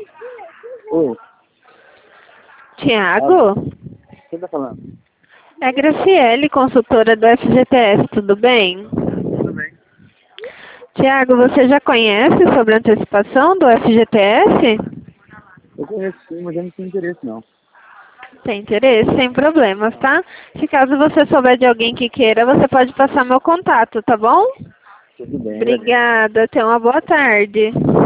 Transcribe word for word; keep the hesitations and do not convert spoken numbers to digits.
Oi, Tiago? quem tá falando? É a Graciele, consultora do F G T S, tudo bem? Tudo bem. Tiago, você já conhece sobre a antecipação do F G T S? Eu conheço sim, mas eu não tenho interesse não. Tem interesse, sem problemas, tá? Se caso você souber de alguém que queira, você pode passar meu contato, tá bom? Tudo bem, agradeço. Obrigada, tenha uma boa tarde.